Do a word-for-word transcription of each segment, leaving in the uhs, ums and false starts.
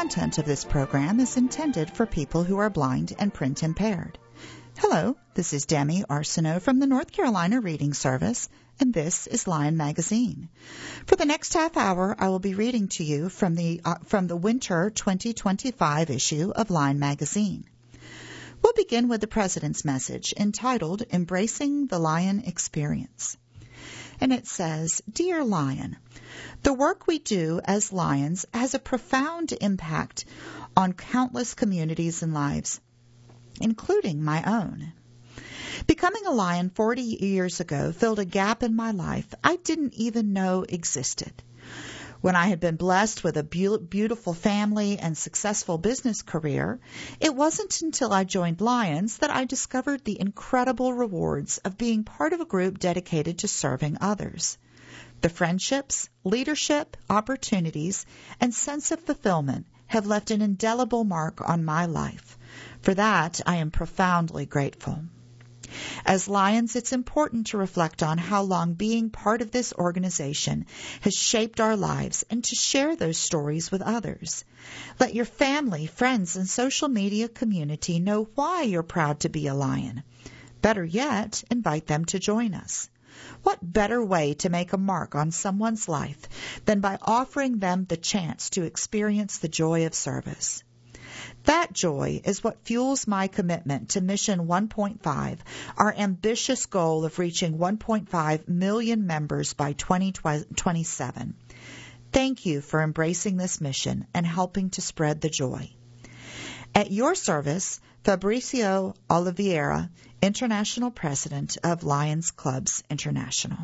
content of this program is intended for people who are blind and print impaired. Hello, this is Demi Arsenault from the North Carolina Reading Service, and this is Lion Magazine. For the next half hour, I will be reading to you from the uh, from the winter twenty twenty-five issue of Lion Magazine. We'll begin with the President's message entitled Embracing the Lion Experience. And it says, Dear Lion, the work we do as Lions has a profound impact on countless communities and lives, including my own. Becoming a Lion forty years ago filled a gap in my life I didn't even know existed. When I had been blessed with a be- beautiful family and successful business career, it wasn't until I joined Lions that I discovered the incredible rewards of being part of a group dedicated to serving others. The friendships, leadership, opportunities, and sense of fulfillment have left an indelible mark on my life. For that, I am profoundly grateful. As Lions, it's important to reflect on how long being part of this organization has shaped our lives and to share those stories with others. Let your family, friends, and social media community know why you're proud to be a Lion. Better yet, invite them to join us. What better way to make a mark on someone's life than by offering them the chance to experience the joy of service? That joy is what fuels my commitment to Mission one point five, our ambitious goal of reaching one point five million members by twenty twenty-seven. Thank you for embracing this mission and helping to spread the joy. At your service, Fabricio Oliveira, International President of Lions Clubs International.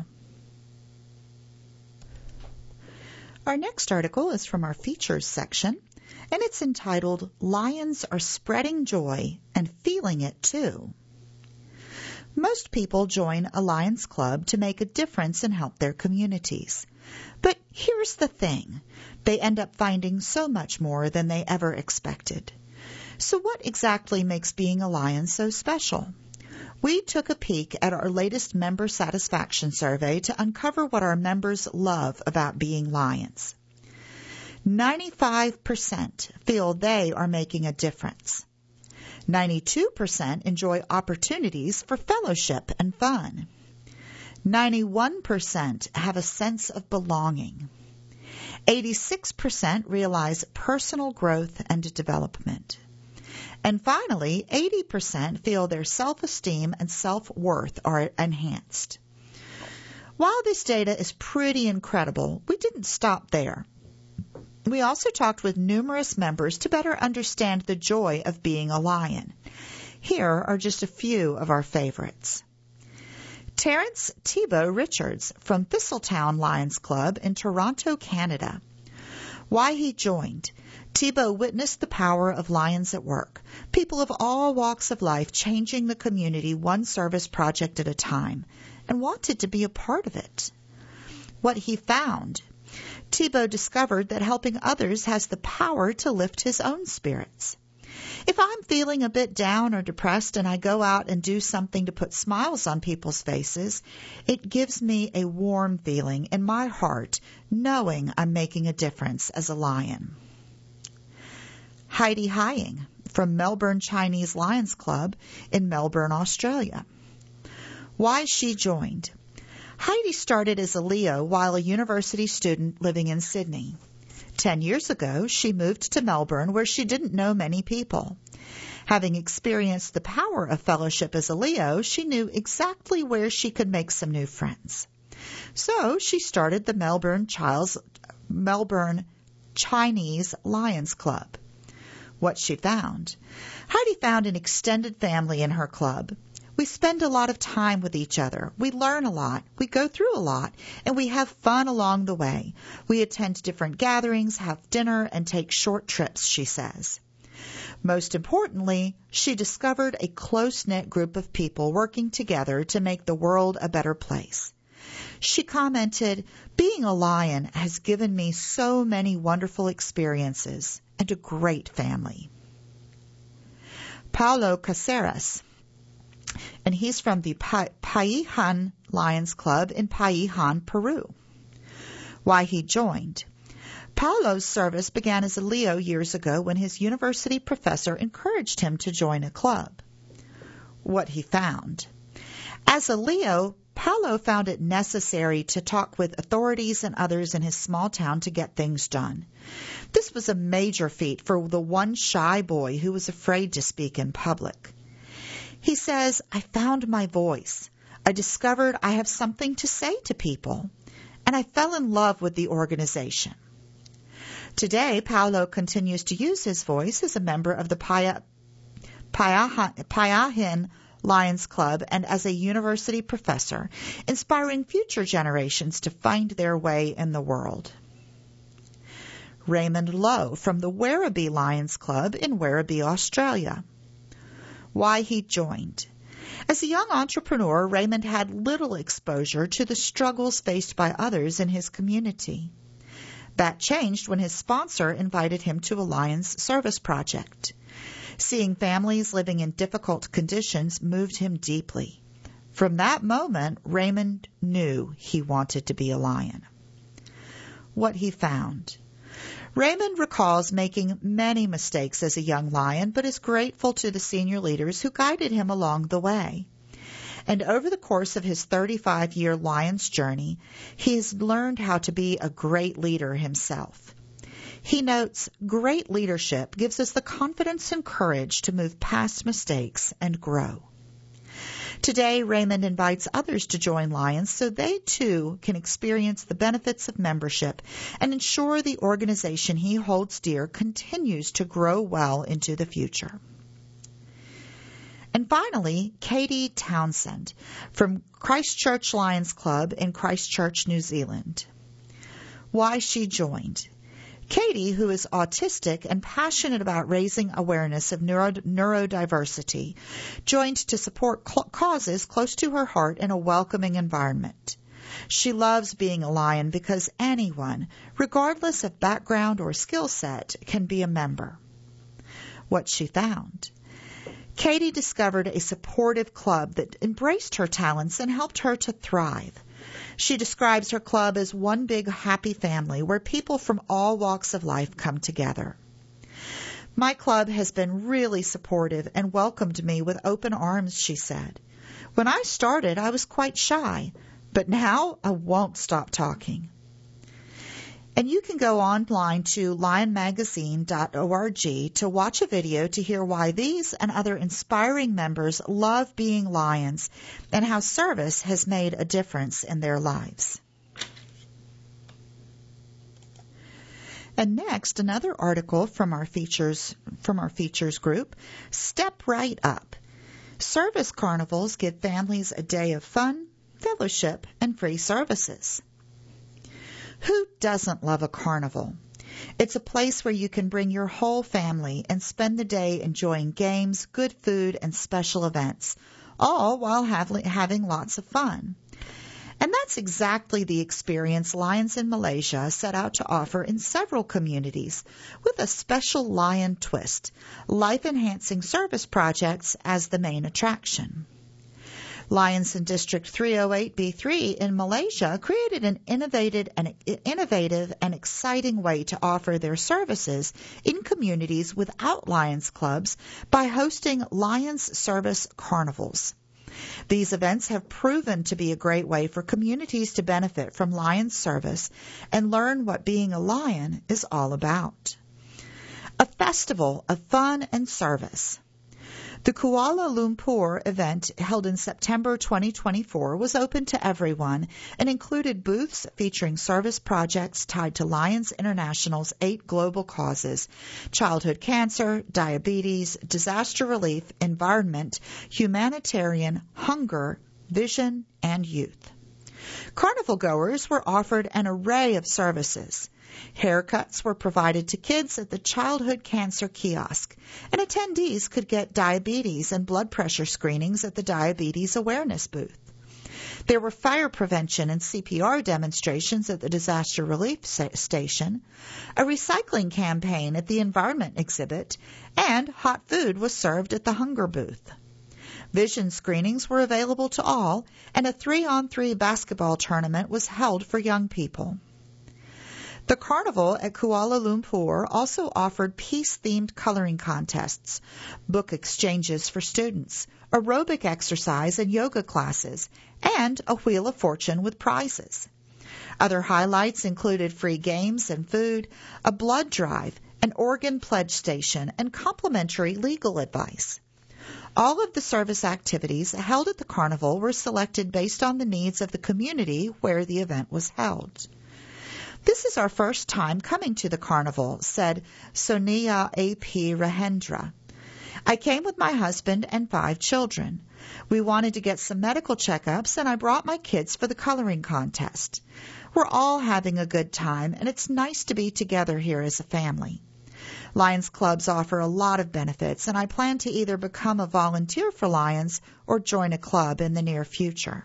Our next article is from our features section, and it's entitled, Lions Are Spreading Joy and Feeling It Too. Most people join a Lions Club to make a difference and help their communities. But here's the thing. They end up finding so much more than they ever expected. So what exactly makes being a Lion so special? We took a peek at our latest member satisfaction survey to uncover what our members love about being Lions. ninety-five percent feel they are making a difference. ninety-two percent enjoy opportunities for fellowship and fun. ninety-one percent have a sense of belonging. eighty-six percent realize personal growth and development. And finally, eighty percent feel their self-esteem and self-worth are enhanced. While this data is pretty incredible, we didn't stop there. We also talked with numerous members to better understand the joy of being a Lion. Here are just a few of our favorites. Terrence Thibault Richards from Thistletown Lions Club in Toronto, Canada. Why he joined. Thibault witnessed the power of Lions at work, people of all walks of life changing the community one service project at a time, and wanted to be a part of it. What he found. Thibault discovered that helping others has the power to lift his own spirits. If I'm feeling a bit down or depressed and I go out and do something to put smiles on people's faces, it gives me a warm feeling in my heart knowing I'm making a difference as a Lion. Heidi Hying from Melbourne Chinese Lions Club in Melbourne, Australia. Why she joined. Heidi started as a Leo while a university student living in Sydney. Ten years ago, she moved to Melbourne where she didn't know many people. Having experienced the power of fellowship as a Leo, she knew exactly where she could make some new friends. So she started the Melbourne, Child's, Melbourne Chinese Lions Club. What she found. Heidi found an extended family in her club. We spend a lot of time with each other. We learn a lot. We go through a lot. And we have fun along the way. We attend different gatherings, have dinner, and take short trips, she says. Most importantly, she discovered a close-knit group of people working together to make the world a better place. She commented, being a Lion has given me so many wonderful experiences and a great family. Paulo Caceres, and he's from the pa- Payihan Lions Club in Payihan, Peru. Why he joined. Paulo's service began as a Leo years ago when his university professor encouraged him to join a club. What he found. As a Leo, Paulo found it necessary to talk with authorities and others in his small town to get things done. This was a major feat for the one shy boy who was afraid to speak in public. He says, "I found my voice. I discovered I have something to say to people, and I fell in love with the organization." Today, Paulo continues to use his voice as a member of the Paya, Paya, Payahin Lions Club and as a university professor, inspiring future generations to find their way in the world. Raymond Lowe from the Werribee Lions Club in Werribee, Australia. Why he joined. As a young entrepreneur, Raymond had little exposure to the struggles faced by others in his community. That changed when his sponsor invited him to a Lions service project. Seeing families living in difficult conditions moved him deeply. From that moment, Raymond knew he wanted to be a Lion. What he found. Raymond recalls making many mistakes as a young Lion, but is grateful to the senior leaders who guided him along the way. And over the course of his thirty-five-year Lions journey, he has learned how to be a great leader himself. He notes, "Great leadership gives us the confidence and courage to move past mistakes and grow." Today, Raymond invites others to join Lions so they too can experience the benefits of membership and ensure the organization he holds dear continues to grow well into the future. And finally, Katie Townsend from Christchurch Lions Club in Christchurch, New Zealand. Why she joined. Katie, who is autistic and passionate about raising awareness of neuro- neurodiversity, joined to support cl- causes close to her heart in a welcoming environment. She loves being a Lion because anyone, regardless of background or skill set, can be a member. What she found. Katie discovered a supportive club that embraced her talents and helped her to thrive. She describes her club as one big happy family where people from all walks of life come together. "My club has been really supportive and welcomed me with open arms," she said. "When I started, I was quite shy, but now I won't stop talking." And you can go online to lion magazine dot org to watch a video to hear why these and other inspiring members love being Lions and how service has made a difference in their lives. And next, another article from our features from our features group, Step Right Up. Service carnivals give families a day of fun, fellowship, and free services. Who doesn't love a carnival? It's a place where you can bring your whole family and spend the day enjoying games, good food, and special events, all while having lots of fun. And that's exactly the experience Lions in Malaysia set out to offer in several communities, with a special Lion twist, life-enhancing service projects as the main attraction. Lions in District three oh eight B three in Malaysia created an innovative and, innovative and exciting way to offer their services in communities without Lions clubs by hosting Lions Service Carnivals. These events have proven to be a great way for communities to benefit from Lions service and learn what being a Lion is all about. A festival of fun and service. The Kuala Lumpur event held in September twenty twenty-four was open to everyone and included booths featuring service projects tied to Lions International's eight global causes: childhood cancer, diabetes, disaster relief, environment, humanitarian, hunger, vision, and youth. Carnival goers were offered an array of services. Haircuts were provided to kids at the childhood cancer kiosk, and attendees could get diabetes and blood pressure screenings at the diabetes awareness booth. There were fire prevention and C P R demonstrations at the disaster relief station, a recycling campaign at the environment exhibit, and hot food was served at the hunger booth. Vision screenings were available to all, and a three-on-three basketball tournament was held for young people. The carnival at Kuala Lumpur also offered peace-themed coloring contests, book exchanges for students, aerobic exercise and yoga classes, and a Wheel of Fortune with prizes. Other highlights included free games and food, a blood drive, an organ pledge station, and complimentary legal advice. All of the service activities held at the carnival were selected based on the needs of the community where the event was held. This is our first time coming to the carnival, said Sonia A P Rahendra. I came with my husband and five children. We wanted to get some medical checkups, and I brought my kids for the coloring contest. We're all having a good time, and it's nice to be together here as a family. Lions clubs offer a lot of benefits, and I plan to either become a volunteer for Lions or join a club in the near future.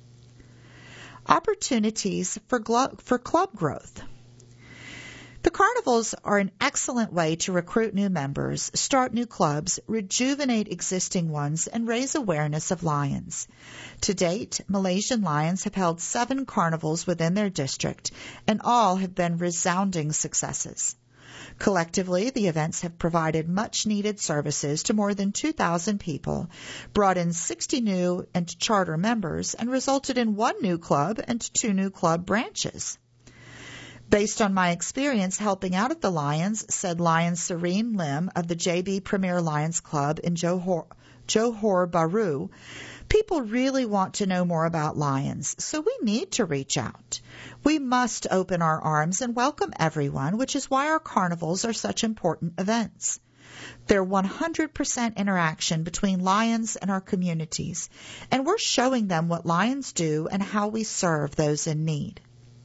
Opportunities for, glo- for club growth. The carnivals are an excellent way to recruit new members, start new clubs, rejuvenate existing ones, and raise awareness of Lions. To date, Malaysian Lions have held seven carnivals within their district, and all have been resounding successes. Collectively, the events have provided much-needed services to more than two thousand people, brought in sixty new and charter members, and resulted in one new club and two new club branches. Based on my experience helping out at the Lions, said Lion Serene Lim of the J B Premier Lions Club in Johor, Johor Bahru, people really want to know more about Lions, so we need to reach out. We must open our arms and welcome everyone, which is why our carnivals are such important events. They're one hundred percent interaction between Lions and our communities, and we're showing them what Lions do and how we serve those in need.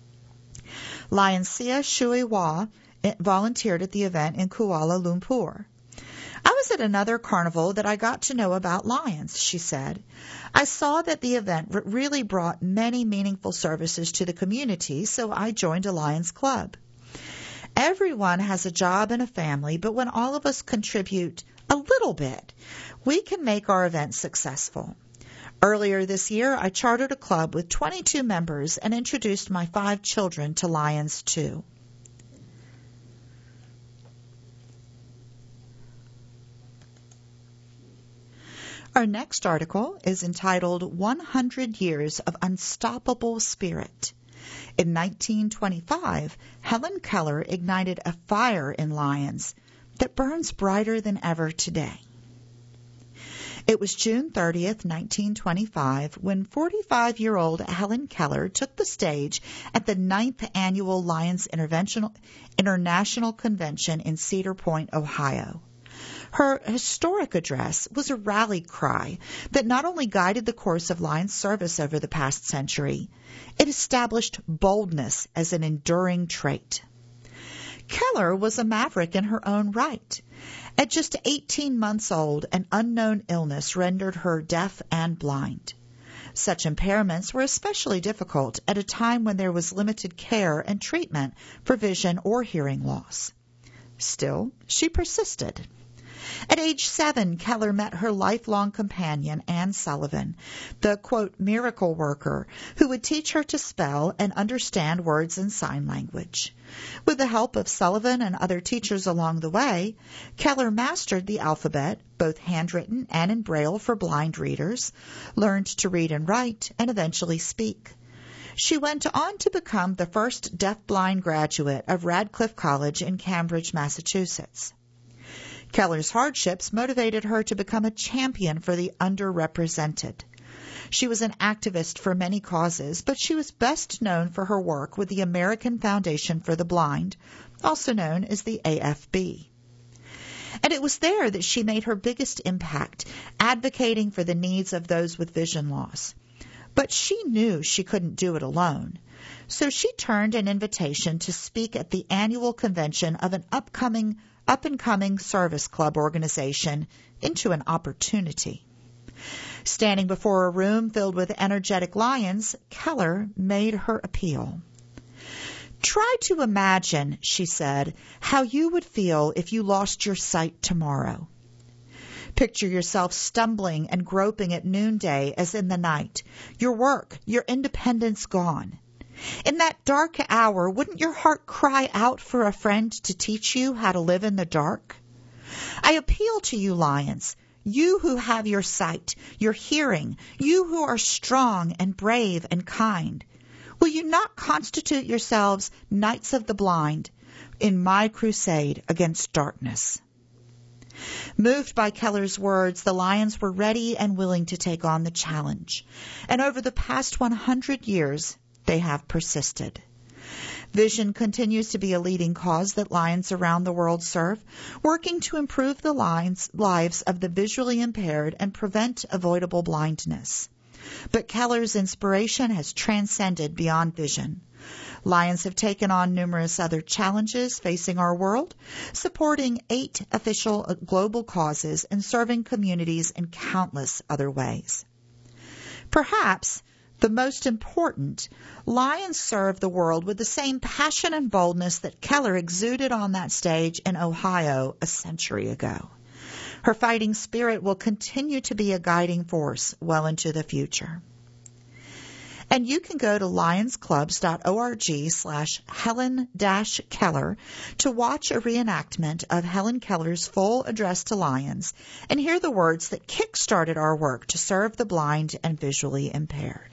Lion Sia Shui Hua volunteered at the event in Kuala Lumpur. I was at another carnival that I got to know about Lions, she said. I saw that the event really brought many meaningful services to the community, so I joined a Lions club. Everyone has a job and a family, but when all of us contribute a little bit, we can make our event successful. Earlier this year, I chartered a club with twenty-two members and introduced my five children to Lions too. Our next article is entitled one hundred Years of Unstoppable Spirit. In nineteen twenty-five, Helen Keller ignited a fire in Lions that burns brighter than ever today. It was June thirtieth, nineteen twenty-five, when forty-five-year-old Helen Keller took the stage at the ninth Annual Lions International Convention in Cedar Point, Ohio. Her historic address was a rally cry that not only guided the course of Lions service over the past century, it established boldness as an enduring trait. Keller was a maverick in her own right. At just eighteen months old, an unknown illness rendered her deaf and blind. Such impairments were especially difficult at a time when there was limited care and treatment for vision or hearing loss. Still, she persisted. At age seven, Keller met her lifelong companion, Anne Sullivan, the, quote, miracle worker, who would teach her to spell and understand words in sign language. With the help of Sullivan and other teachers along the way, Keller mastered the alphabet, both handwritten and in Braille for blind readers, learned to read and write, and eventually speak. She went on to become the first deaf-blind graduate of Radcliffe College in Cambridge, Massachusetts. Keller's hardships motivated her to become a champion for the underrepresented. She was an activist for many causes, but she was best known for her work with the American Foundation for the Blind, also known as the A F B. And it was there that she made her biggest impact, advocating for the needs of those with vision loss. But she knew she couldn't do it alone. So she turned an invitation to speak at the annual convention of an upcoming up-and-coming service club organization into an opportunity. Standing before a room filled with energetic lions, Keller made her appeal. Try to imagine, she said, how you would feel if you lost your sight tomorrow. Picture yourself stumbling and groping at noonday as in the night, your work, your independence gone. In that dark hour, wouldn't your heart cry out for a friend to teach you how to live in the dark? I appeal to you, lions, you who have your sight, your hearing, you who are strong and brave and kind. Will you not constitute yourselves knights of the blind in my crusade against darkness? Moved by Keller's words, the lions were ready and willing to take on the challenge. And over the past one hundred years, they have persisted. Vision continues to be a leading cause that lions around the world serve, working to improve the lives of the visually impaired and prevent avoidable blindness. But Keller's inspiration has transcended beyond vision. Lions have taken on numerous other challenges facing our world, supporting eight official global causes and serving communities in countless other ways. Perhaps the most important, lions serve the world with the same passion and boldness that Keller exuded on that stage in Ohio a century ago. Her fighting spirit will continue to be a guiding force well into the future. And you can go to lionsclubs.org slash Helen dash Keller to watch a reenactment of Helen Keller's full address to lions and hear the words that kick-started our work to serve the blind and visually impaired.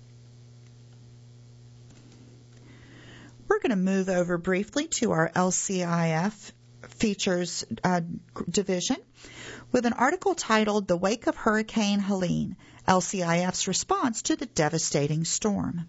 We're going to move over briefly to our L C I F features uh, division with an article titled The Wake of Hurricane Helene, L C I F's response to the devastating storm.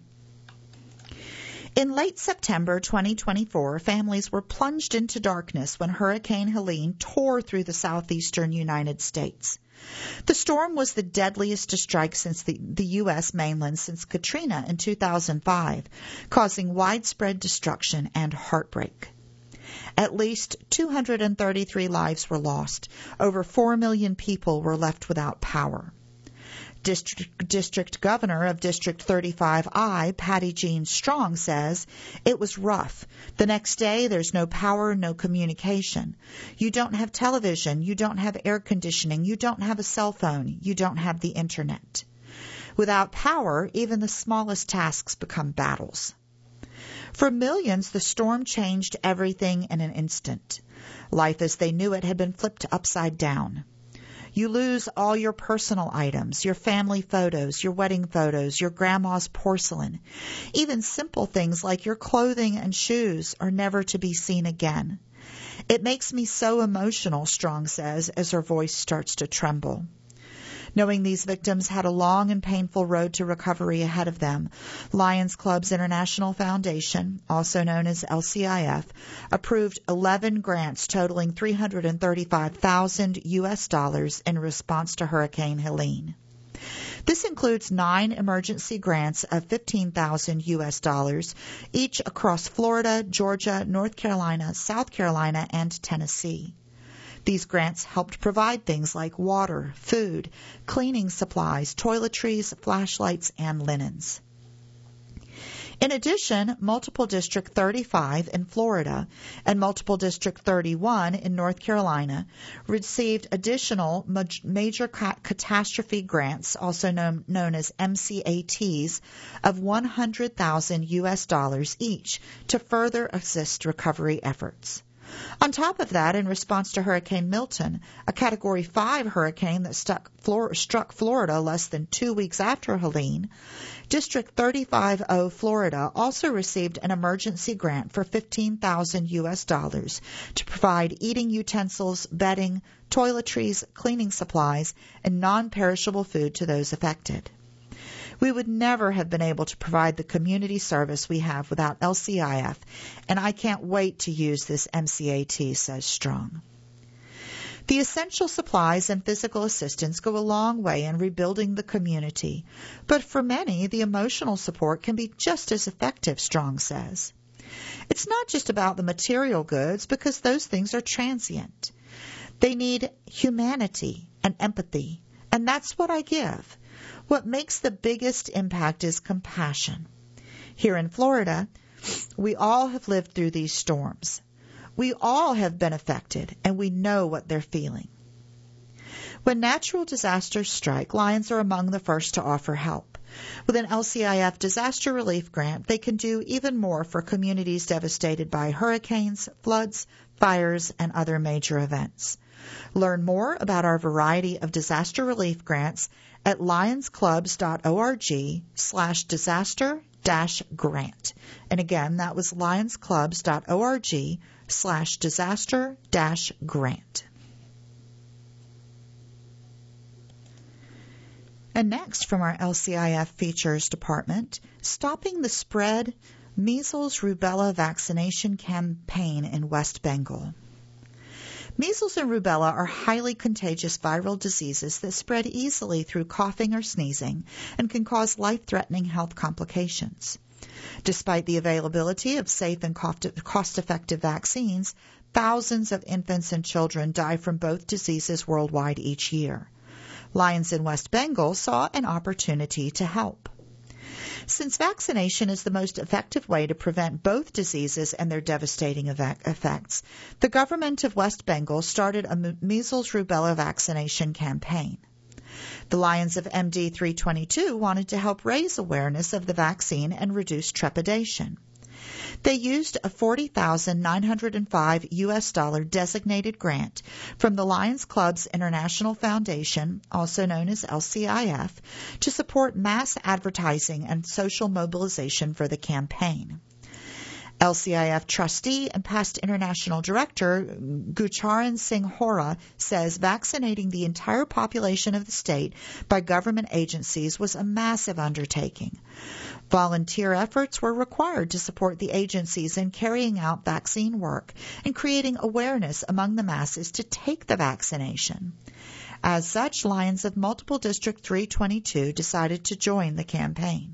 In late September twenty twenty-four, families were plunged into darkness when Hurricane Helene tore through the southeastern United States. The storm was the deadliest to strike since the, the U S mainland since Katrina in two thousand five, causing widespread destruction and heartbreak. At least two hundred thirty-three lives were lost. Over four million people were left without power. District, District Governor of District thirty-five I, Patty Jean Strong, says, "It was rough. The next day, there's no power, no communication. You don't have television. You don't have air conditioning. You don't have a cell phone. You don't have the internet. Without power, even the smallest tasks become battles." For millions, the storm changed everything in an instant. Life as they knew it had been flipped upside down. You lose all your personal items, your family photos, your wedding photos, your grandma's porcelain. Even simple things like your clothing and shoes are never to be seen again. It makes me so emotional, Strong says, as her voice starts to tremble. Knowing these victims had a long and painful road to recovery ahead of them, Lions Clubs International Foundation, also known as L C I F, approved eleven grants totaling three hundred thirty-five thousand U S dollars in response to Hurricane Helene. This includes nine emergency grants of fifteen thousand U S dollars, each across Florida, Georgia, North Carolina, South Carolina, and Tennessee. These grants helped provide things like water, food, cleaning supplies, toiletries, flashlights, and linens. In addition, Multiple District thirty-five in Florida and Multiple District thirty-one in North Carolina received additional major catastrophe grants, also known, known as M C A Ts, of one hundred thousand U S dollars each to further assist recovery efforts. On top of that, in response to Hurricane Milton, a Category five hurricane that stuck, Flor- struck Florida less than two weeks after Helene, District thirty-five O Florida also received an emergency grant for fifteen thousand U S dollars to provide eating utensils, bedding, toiletries, cleaning supplies, and non-perishable food to those affected. We would never have been able to provide the community service we have without L C I F, and I can't wait to use this M C A T, says Strong. The essential supplies and physical assistance go a long way in rebuilding the community, but for many, the emotional support can be just as effective, Strong says. It's not just about the material goods, because those things are transient. They need humanity and empathy, and that's what I give. What makes the biggest impact is compassion. Here in Florida, we all have lived through these storms. We all have been affected, and we know what they're feeling. When natural disasters strike, Lions are among the first to offer help. With an L C I F disaster relief grant, they can do even more for communities devastated by hurricanes, floods, fires, and other major events. Learn more about our variety of disaster relief grants at lionsclubs.org slash disaster dash grant. And again, that was lionsclubs.org slash disaster dash grant. And next, from our L C I F Features Department, Stopping the Spread, Measles Rubella Vaccination Campaign in West Bengal. Measles and rubella are highly contagious viral diseases that spread easily through coughing or sneezing and can cause life-threatening health complications. Despite the availability of safe and cost-effective vaccines, thousands of infants and children die from both diseases worldwide each year. Lions in West Bengal saw an opportunity to help. Since vaccination is the most effective way to prevent both diseases and their devastating effects, the government of West Bengal started a measles rubella vaccination campaign. The Lions of M D three twenty-two wanted to help raise awareness of the vaccine and reduce trepidation. They used a forty thousand nine hundred five U S dollar designated grant from the Lions Clubs International Foundation, also known as L C I F, to support mass advertising and social mobilization for the campaign. L C I F trustee and past international director Gurcharan Singh Hora says vaccinating the entire population of the state by government agencies was a massive undertaking. Volunteer efforts were required to support the agencies in carrying out vaccine work and creating awareness among the masses to take the vaccination. As such, Lions of Multiple District three twenty-two decided to join the campaign.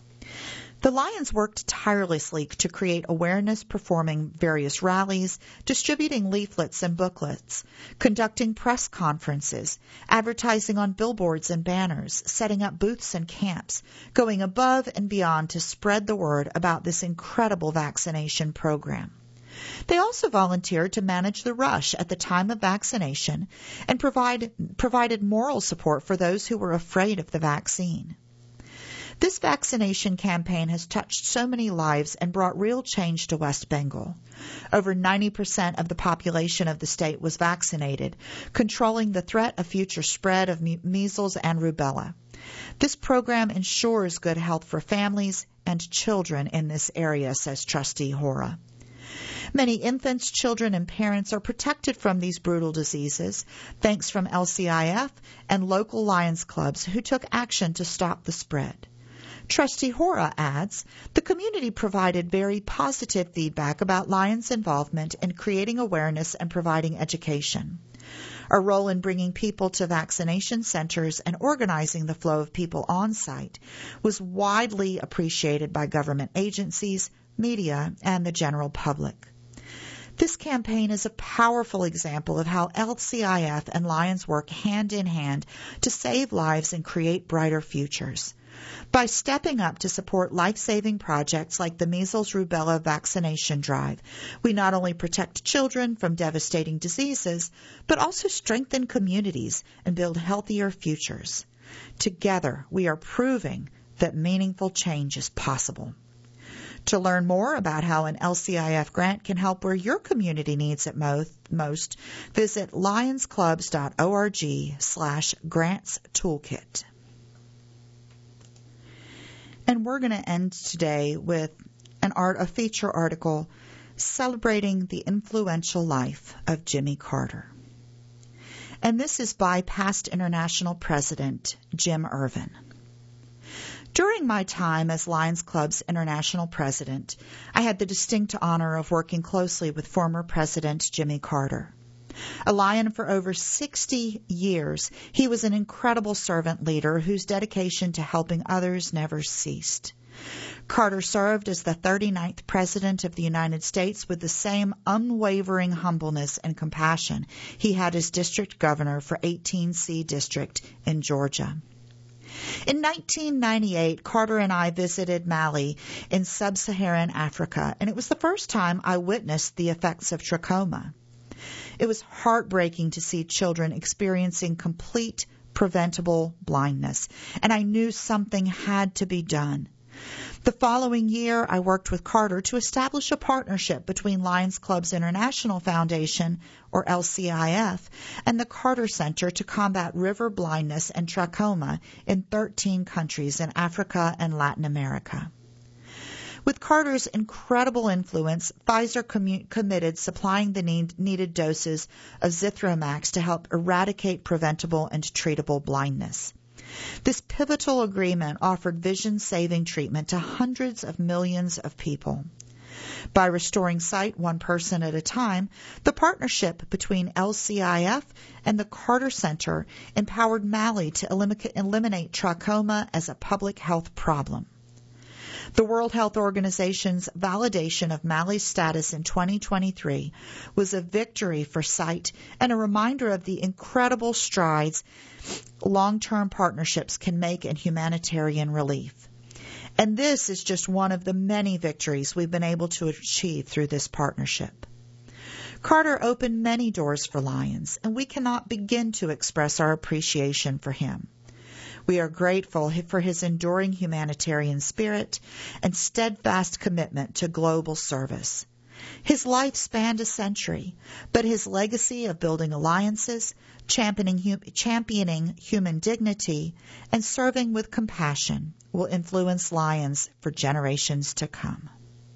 The Lions worked tirelessly to create awareness, performing various rallies, distributing leaflets and booklets, conducting press conferences, advertising on billboards and banners, setting up booths and camps, going above and beyond to spread the word about this incredible vaccination program. They also volunteered to manage the rush at the time of vaccination and provide, provided moral support for those who were afraid of the vaccine. This vaccination campaign has touched so many lives and brought real change to West Bengal. Over ninety percent of the population of the state was vaccinated, controlling the threat of future spread of me- measles and rubella. This program ensures good health for families and children in this area, says Trustee Hora. Many infants, children, and parents are protected from these brutal diseases, thanks from L C I F and local Lions clubs who took action to stop the spread. Trustee Hora adds, the community provided very positive feedback about Lions' involvement in creating awareness and providing education. Our role in bringing people to vaccination centers and organizing the flow of people on site was widely appreciated by government agencies, media, and the general public. This campaign is a powerful example of how L C I F and Lions work hand in hand to save lives and create brighter futures. By stepping up to support life-saving projects like the measles rubella vaccination drive, we not only protect children from devastating diseases, but also strengthen communities and build healthier futures. Together, we are proving that meaningful change is possible. To learn more about how an L C I F grant can help where your community needs it most, most visit lionsclubs.org slash grants toolkit. And we're going to end today with an art, a feature article celebrating the influential life of Jimmy Carter. And this is by past international president Jim Irvin. During my time as Lions Club's international president, I had the distinct honor of working closely with former President Jimmy Carter. A Lion for over sixty years, he was an incredible servant leader whose dedication to helping others never ceased. Carter served as the thirty-ninth President of the United States with the same unwavering humbleness and compassion he had as district governor for eighteen C District in Georgia. In nineteen ninety-eight, Carter and I visited Mali in sub-Saharan Africa, and it was the first time I witnessed the effects of trachoma. It was heartbreaking to see children experiencing complete preventable blindness, and I knew something had to be done. The following year, I worked with Carter to establish a partnership between Lions Clubs International Foundation, or L C I F, and the Carter Center to combat river blindness and trachoma in thirteen countries in Africa and Latin America. With Carter's incredible influence, Pfizer commu- committed supplying the need- needed doses of Zithromax to help eradicate preventable and treatable blindness. This pivotal agreement offered vision-saving treatment to hundreds of millions of people. By restoring sight one person at a time, the partnership between L C I F and the Carter Center empowered Mali to elim- eliminate trachoma as a public health problem. The World Health Organization's validation of Mali's status in twenty twenty-three was a victory for sight and a reminder of the incredible strides long-term partnerships can make in humanitarian relief. And this is just one of the many victories we've been able to achieve through this partnership. Carter opened many doors for Lions, and we cannot begin to express our appreciation for him. We are grateful for his enduring humanitarian spirit and steadfast commitment to global service. His life spanned a century, but his legacy of building alliances, championing, championing human dignity, and serving with compassion will influence Lions for generations to come.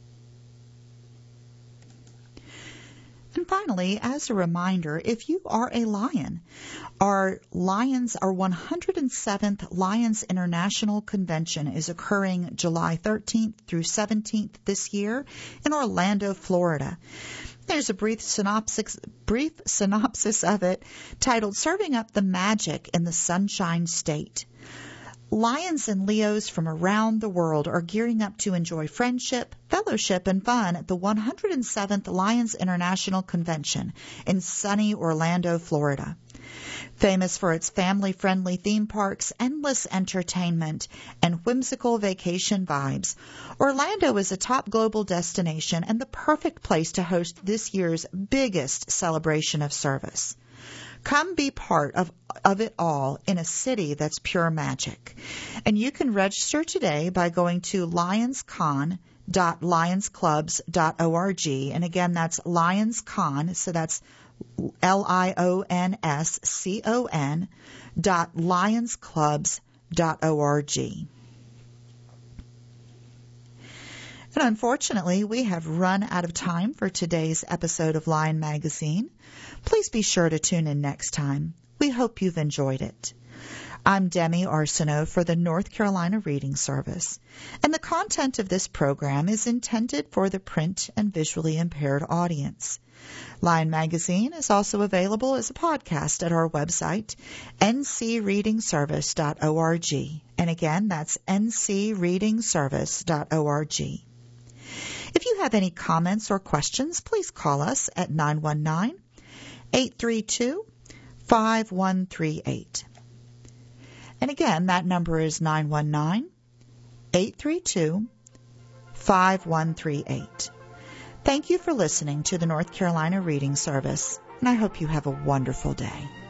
And finally, as a reminder, if you are a Lion, our Lions, our one hundred seventh Lions International Convention is occurring July thirteenth through seventeenth this year in Orlando, Florida. There's a brief synopsis, brief synopsis of it titled Serving Up the Magic in the Sunshine State. Lions and Leos from around the world are gearing up to enjoy friendship, fellowship, and fun at the one hundred seventh Lions International Convention in sunny Orlando, Florida. Famous for its family-friendly theme parks, endless entertainment, and whimsical vacation vibes, Orlando is a top global destination and the perfect place to host this year's biggest celebration of service. Come be part of, of it all in a city that's pure magic. And you can register today by going to lionscon dot lions clubs dot org. And again, that's LionsCon, so that's L I O N S C O N dot lions clubs dot org. And unfortunately, we have run out of time for today's episode of Lion Magazine. Please be sure to tune in next time. We hope you've enjoyed it. I'm Demi Arsenault for the North Carolina Reading Service, and the content of this program is intended for the print and visually impaired audience. Lion Magazine is also available as a podcast at our website, n c reading service dot org. And again, that's n c reading service dot org. If you have any comments or questions, please call us at nine one nine, eight three two, five one three eight. And again, that number is nine one nine, eight three two, five one three eight. Thank you for listening to the North Carolina Reading Service, and I hope you have a wonderful day.